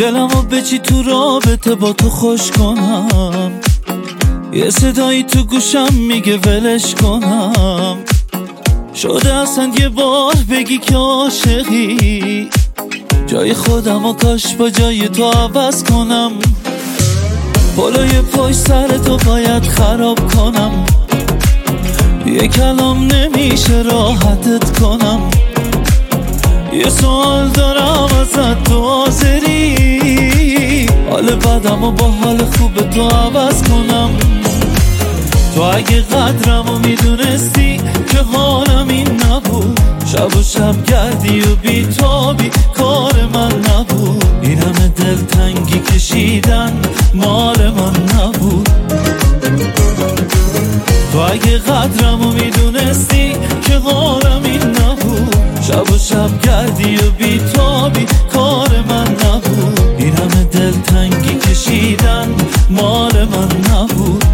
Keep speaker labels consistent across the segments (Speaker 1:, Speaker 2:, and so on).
Speaker 1: دلمو بچی تو رابطه با تو خوش کنم، یه صدایی تو گوشم میگه ولش کنم. شده اصلا یه بار بگی که عاشقی، جای خودمو کاش با جای تو عوض کنم. پلوی پشت سر تو باید خراب کنم، یه کلام نمیشه راحتت کنم. یه سوال دارم ازت، تو حاضری حال بدم و با حال خوب تو عوض کنم؟ تو اگه قدرمو میدونستی که حالم این نبود، شب و شب گردی و بیتابی کار من نبود. این همه دلتنگی کشیدن مال من نبود. تو اگه قدرمو میدونستی که حالم این نبود، شب و شب گردی و بیتابی کار من نبود. این همه دلتنگی کشیدن مال من نبود.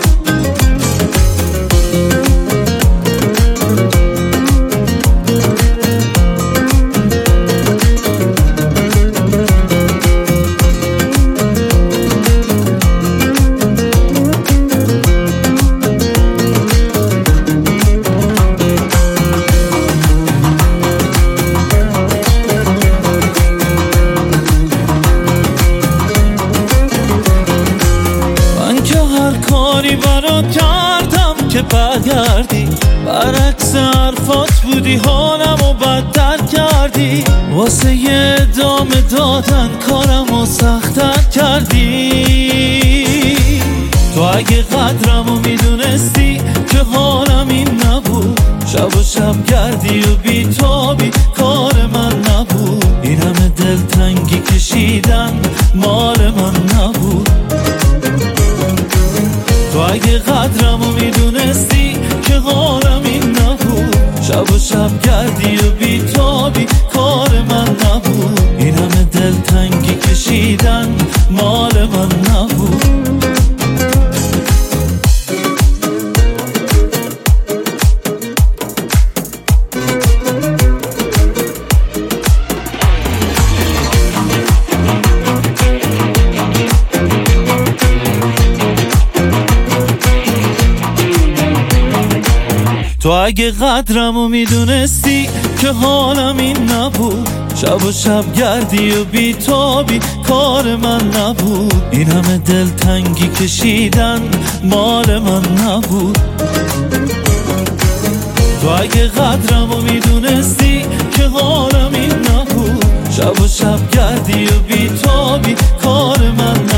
Speaker 1: کاری برات کردم که برگردی، برعکس حرفات بودی حالمو بدتر کردی. واسه یه ادامه دادن کارمو سخت‌تر کردی. تو اگه قدرمو میدونستی که حالم این نبود، شب و شب گردی و بیتابی کار من نبود. این همه دلتنگی کشیدن مال من نبود. تو اگه قدرمو میدونستی که حالم این نبود، شب و شب گردی و بیتابی کار من نبود. این همه دلتنگی کشیدن مال من نبود. تو اگه قدرمو میدونستی که حالم این نبود، شب و شب گردی و بیتابی کار من نبود. این همه دلتنگی کشیدن مال من نبود. تو اگه قدرمو میدونستی که حالم این نبود، شب و شب گردی و بیتابی کار من نبود.